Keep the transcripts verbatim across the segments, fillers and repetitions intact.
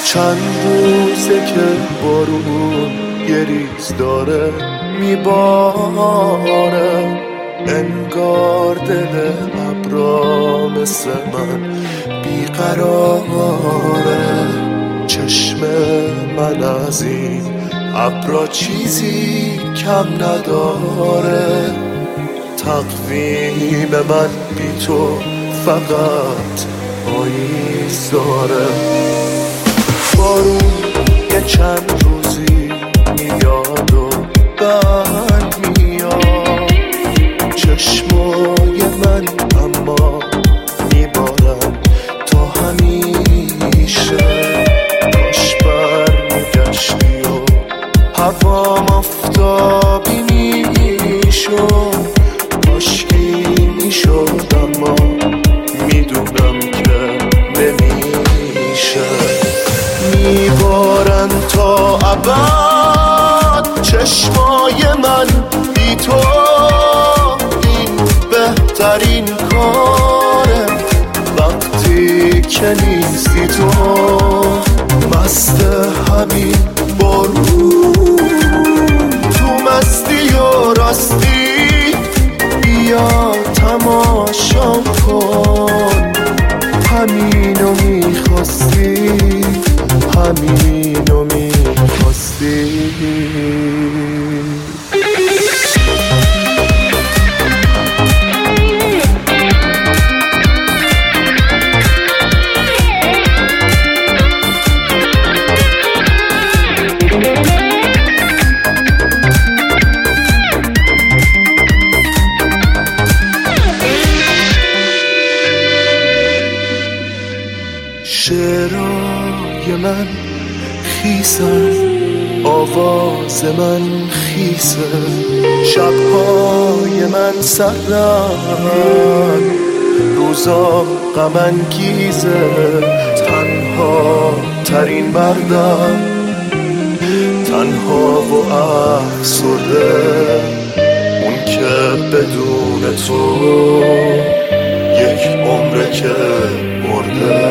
چند روزه که بارون یه ریز داره میباره، انگار دل ابرا مثل من بیقراره. چشم من از این ابرا چیزی کم نداره، تقویم من بی تو فقط پاییز داره. بارون یه چند روزی میاد و بعد میاد، چشمای من اما میبارن تا همیشه. کاش برمیگشتی و هوام آفتابی میشد، کاشکی میشد اما میدونم که نمیشه. میبارن تا ابد چشمای من بی تو، این بهترین کاره وقتی که نیستی تو. مست همین بارون تو مستی و راستی، بیا تماشام کن. همینو میخواستی، همینو میخواستی. شعرهای من خیسن، آواز من خیسه، شبهای من سردن، روزا غم انگیزه. تنها ترین بردم، تنها و افسرده، اون که بدون تو یک عمره که مرده.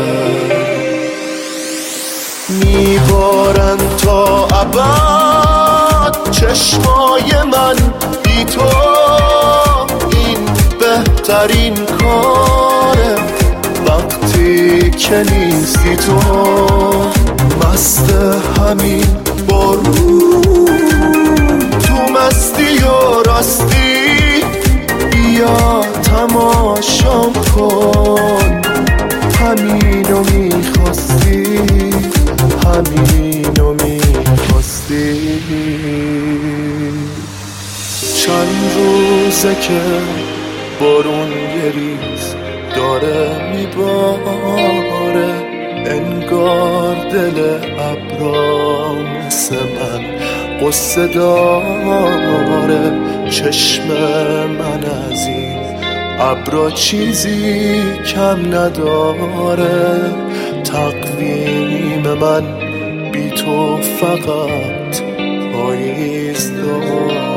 میبارن تا ابد چشمای من بی تو، این بهترین کاره وقتی که نیستی تو. مست همین بارون تو مستی و راستی، بیا تماشام کن. همینو میخواستی، همینو میخواستی. چند روزه که بارون یه ریز داره میباره، انگار دل ابرا مثل من قصه داره. چشم من از این ابرا چیزی کم نداره، تقویم من بی تو فقط پاییز داره.